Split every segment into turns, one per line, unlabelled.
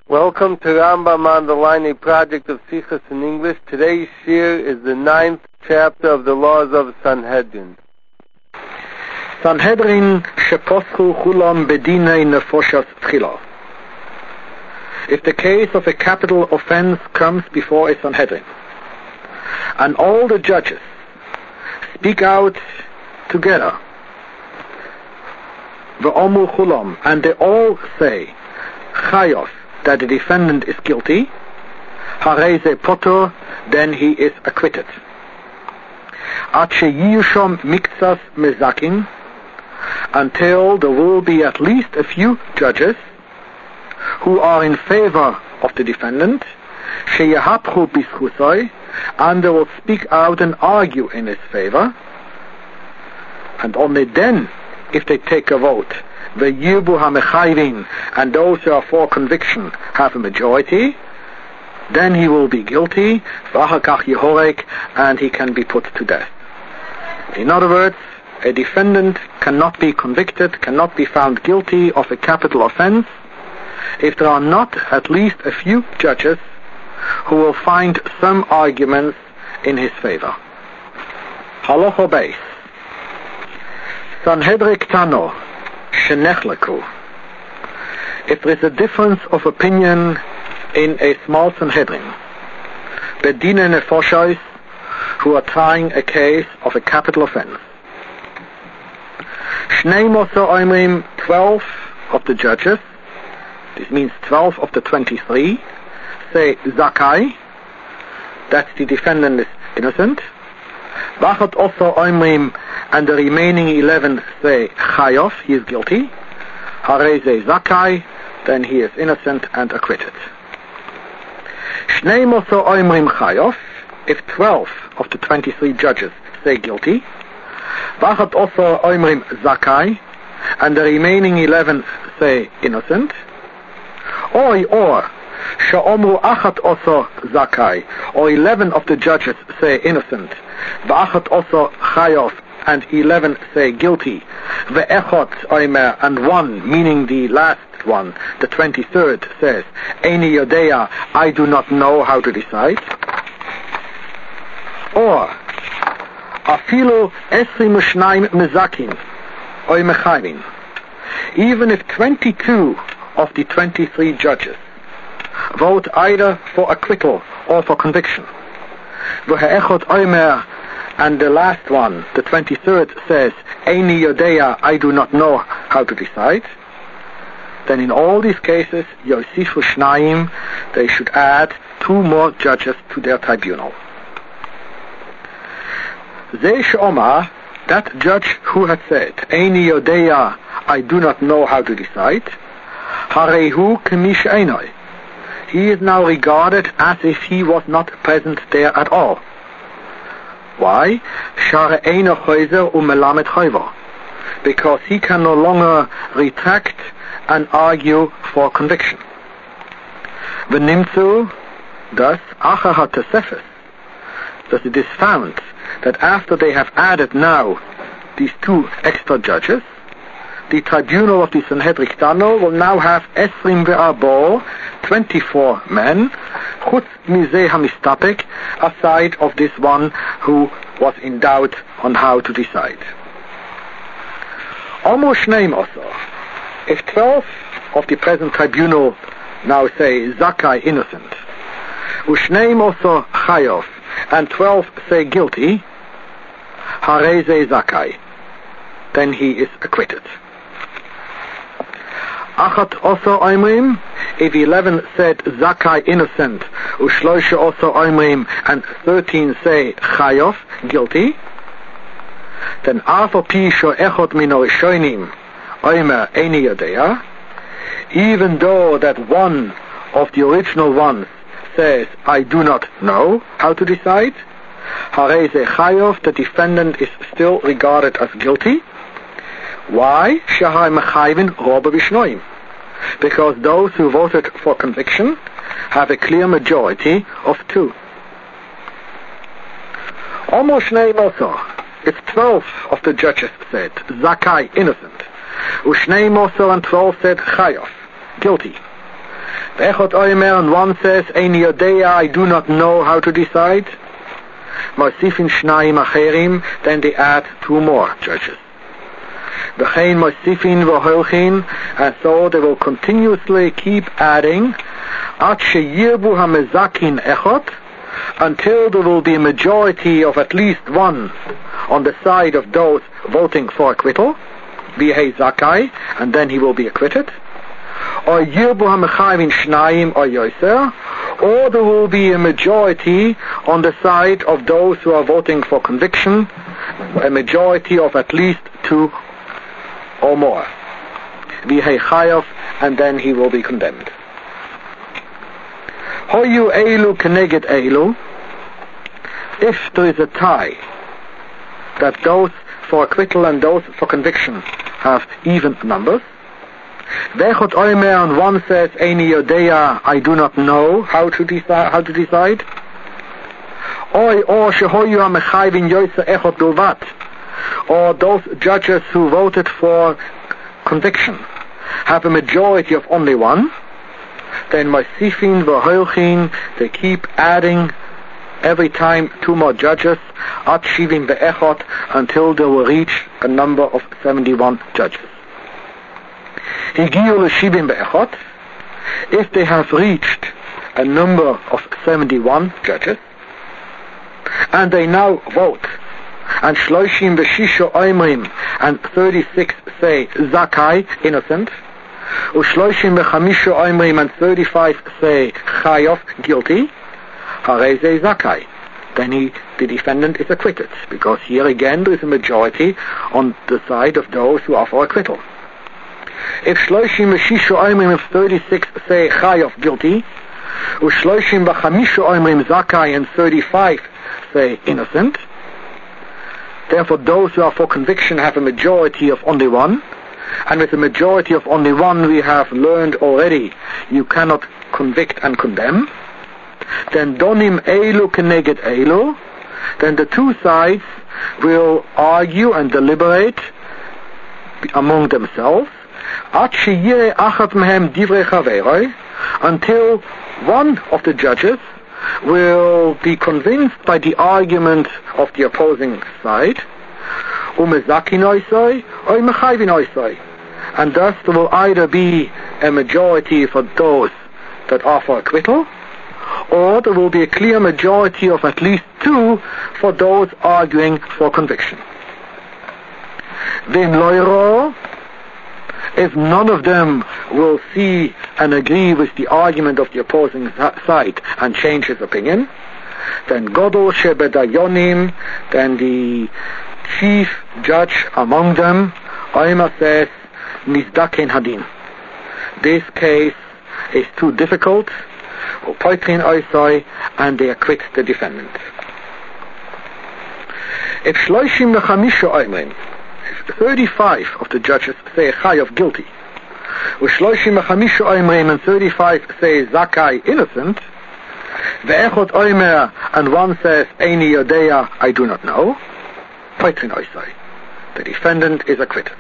Welcome to Rambam on the Line, a project of Sichos in English. Today's shir is the 9th chapter of the laws of Sanhedrin.
Sanhedrin sheposchu chulam bedinei nefoshes tchila. If the case of a capital offense comes before a Sanhedrin, and all the judges speak out together, v'omu chulam, and they all say chayos, that the defendant is guilty, hareze potor, then he is acquitted. At sheyishom miktsas mezakin, until there will be at least a few judges who are in favor of the defendant, sheyahapchu bischusoi, and they will speak out and argue in his favor, and only then, if they take a vote, the Yibu HaMechayvin, and those who are for conviction have a majority, then he will be guilty, v'achakach yehorek, and he can be put to death. In other words, a defendant cannot be convicted, cannot be found guilty of a capital offense, if there are not at least a few judges who will find some arguments in his favor. Halacha beis. Sanhedrin Ktano Shenechlaku. If there is a difference of opinion in a small Sanhedrin, bedinei nefoshes, who are trying a case of a capital offense, Shnei Moser Oimrim, 12 of the judges, this means 12 of the 23, say Zakai, that the defendant is innocent. Bachat also Oimrim, and the remaining 11 say Chayof, he is guilty. Hareze Zakai, then he is innocent and acquitted. Shnei Moser Oimrim Chayof, if 12 of the 23 judges say guilty. Bachat also Oimrim Zakai, and the remaining 11 say innocent. Or Sha'omru Achat also Zakai, or 11 of the judges say innocent. V'achat also Chayof, and 11 say guilty. Ve'echot Oimer, and one, meaning the last one, the 23rd, says, Eini Yodea, I do not know how to decide. Or Afilu Esri Mushnaim Mezakin, Oy Mechayvin, even if 22 of the 23 judges vote either for acquittal or for conviction, Ve'echot Oimer, and the last one, the 23rd, says, Eini Yodea, I do not know how to decide, then in all these cases, Yosifu Shnayim, they should add 2 more judges to their tribunal. Zeish Omar, that judge who had said, Eini Yodea, I do not know how to decide, Harehu Kemish Einoi, he is now regarded as if he was not present there at all. Why? Because he can no longer retract and argue for conviction. V'nimtzu, thus, achar ha'tosefes, thus it is found that after they have added now these 2 extra judges, the tribunal of the Sanhedrin Ktano will now have Esrim ve'arbor, 24 men, chutz mizeh hamistapek, aside of this one who was in doubt on how to decide. Omo shneim also, if 12 of the present tribunal now say Zakai innocent, ushneim also Chayof, and 12 say guilty, hareze Zakai, then he is acquitted. Achat also Oimrim, if 11 said Zakai innocent, Ushloisha also Oimrim, and 13 say Chayof guilty, then Afo Pisho Echot Mino Rishonim Oimer Eini Yodea, even though that one of the original ones says I do not know how to decide, Hareze Chayof, the defendant is still regarded as guilty. Why? Shahai Mechayvin Roba Vishnoim. Because those who voted for conviction have a clear majority of 2. Almost Shnei also, if 12 of the judges said Zakai innocent, Ushnei Moser and 12 said Chayof guilty, Echot Oimer, and one says, Eini Yodea, I do not know how to decide. Mosifin Shnayim Acherim, then they add 2 more judges. V'chein Mosifin v'holchin, and so they will continuously keep adding, At sheyirbu hamezakin echot, until there will be a majority of at least 1 on the side of those voting for acquittal, Bihei Zakai, and then he will be acquitted. Or Yirbu HaMechayvin Shnayim or Yoser, or there will be a majority on the side of those who are voting for conviction, a majority of at least 2 or more. Bihei Chayav, and then he will be condemned. Hoyu Eilu Keneged Eilu, if there is a tie, that those for acquittal and those for conviction have even numbers. Vechot Oimer, and one says, Eini Yodea, I do not know how to decide. Or Shehoyu HaMechayvin Yoser Echot Bilvat, or those judges who voted for conviction have a majority of only 1. Then Mosifin v'holchin, they keep adding every time 2 more judges, At Shivim Be'echot, until they will reach a number of 71 judges. Higiyu l'Shivim Be'echot, if they have reached a number of 71 judges, and they now vote, and Shloshim V'shisho Oimrim, and 36 say Zakai, innocent, Ushloshim V'chamisho Oimrim, and 35 say Chayof, guilty, Hareze Zakai, then the defendant is acquitted, because here again there is a majority on the side of those who are for acquittal. If Shloshim V'shisho Oimrim, if 36 say Chayof, guilty, Ushloshim V'chamisho Oimrim Zakai, and 35 say innocent, therefore those who are for conviction have a majority of only 1, and with a majority of only 1 we have learned already you cannot convict and condemn. Then Donim Eilu Keneged Eilu, then the 2 sides will argue and deliberate among themselves, until 1 of the judges will be convinced by the argument of the opposing side, and thus there will either be a majority for those that are for acquittal, or there will be a clear majority of at least 2 for those arguing for conviction. If none of them will see and agree with the argument of the opposing side and change his opinion, then Godol Shebedayonim, then the chief judge among them, Oima says, Nizdaken Hadin. This case is too difficult, and they acquit the defendant. If Shloshim V'chamisho Oimrim, 35 of the judges say Chayav, guilty, Ushloshim V'chamisho Oimrim, and 35 say Zakai, innocent, Ve'echot Oimer, and 1 says Eini Yodea, I do not know, the defendant is acquitted.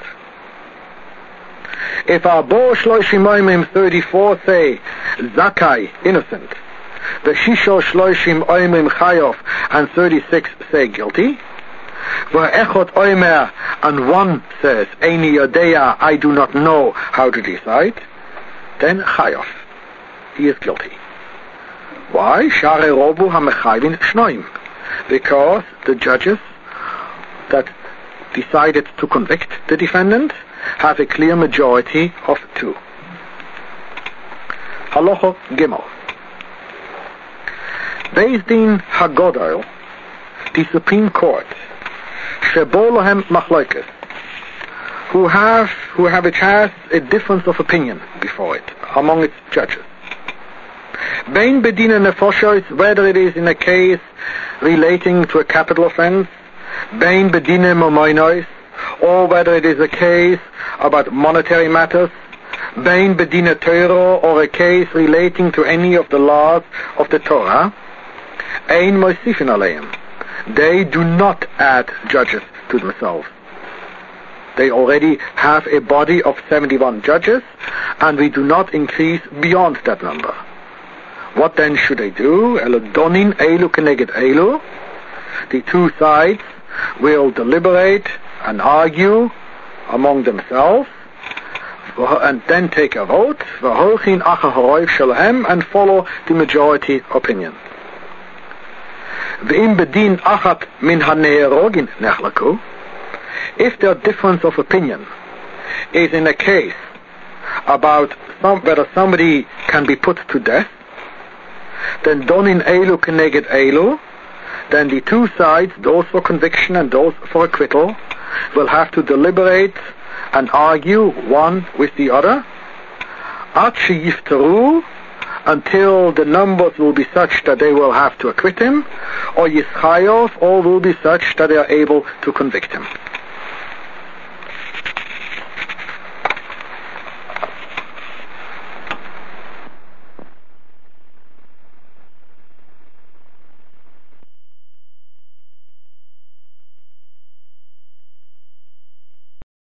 If Abo Shloshim Oimrim, 34 say Zakai, innocent, V'shisho Shloshim Oimrim Chayav, and 36 say guilty, V'echot Oimer, and 1 says Eini Yodea, I do not know how to decide, then Chayav, he is guilty. Why? Share Robu HaMechayvin Shnoim, because the judges that decided to convict the defendant have a clear majority of 2. Halacha Gimel. Beis Din HaGodol, the Supreme Court, Shebo Lohem Machlokes, which has a difference of opinion before it among its judges. Bein Bedina Nefoshois, whether it is in a case relating to a capital offense, Bein Bedina Momoinois, or whether it is a case about monetary matters, Bein Bedina Torah, or a case relating to any of the laws of the Torah, Ein Mosifin Aleim, they do not add judges to themselves. They already have a body of 71 judges, and we do not increase beyond that number. What then should they do? Donin elu keneged elu. The two sides will deliberate and argue among themselves, and then take a vote, and follow the majority opinion. If their difference of opinion is in a case about whether somebody can be put to death, then donin elu keneged elu, then the two sides, those for conviction and those for acquittal, will have to deliberate and argue one with the other, until the numbers will be such that they will have to acquit him, or yischayov, or will be such that they are able to convict him.